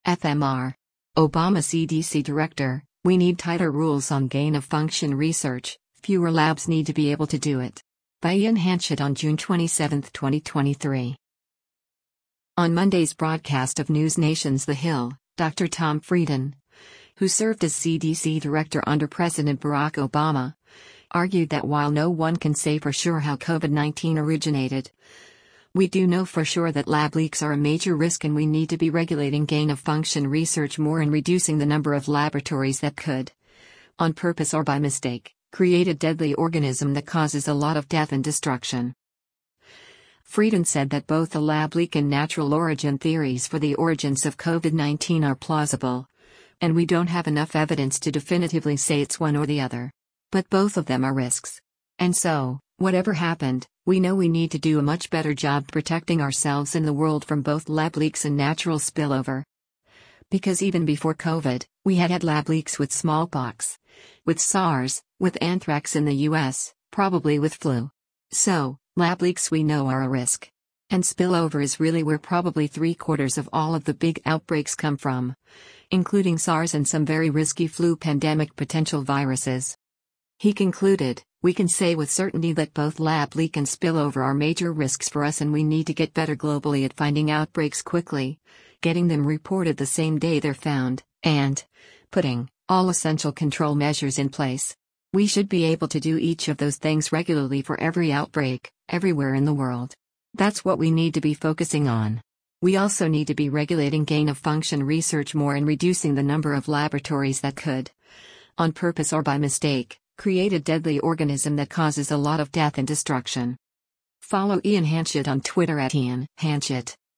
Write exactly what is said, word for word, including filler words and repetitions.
F M R. Obama C D C Director, "We need tighter rules on gain-of-function research, fewer labs need to be able to do it." By Ian Hanchett on June twenty-seventh, twenty twenty-three. On Monday's broadcast of News Nation's The Hill, Doctor Tom Frieden, who served as C D C Director under President Barack Obama, argued that while no one can say for sure how COVID nineteen originated, we do know for sure that lab leaks are a major risk and we need to be regulating gain-of-function research more and reducing the number of laboratories that could, on purpose or by mistake, create a deadly organism that causes a lot of death and destruction. Frieden said that both the lab leak and natural origin theories for the origins of COVID nineteen are plausible, and we don't have enough evidence to definitively say it's one or the other. But both of them are risks. And so, whatever happened, we know we need to do a much better job protecting ourselves and the world from both lab leaks and natural spillover. Because even before COVID, we had had lab leaks with smallpox, with SARS, with anthrax in the U S, probably with flu. So, lab leaks we know are a risk. And spillover is really where probably three quarters of all of the big outbreaks come from, including SARS and some very risky flu pandemic potential viruses. He concluded, "We can say with certainty that both lab leak and spillover are major risks for us and we need to get better globally at finding outbreaks quickly, getting them reported the same day they're found, and putting all essential control measures in place. We should be able to do each of those things regularly for every outbreak, everywhere in the world. That's what we need to be focusing on. We also need to be regulating gain-of-function research more and reducing the number of laboratories that could, on purpose or by mistake, create a deadly organism that causes a lot of death and destruction." Follow Ian Hanchett on Twitter at Ian Hanchett.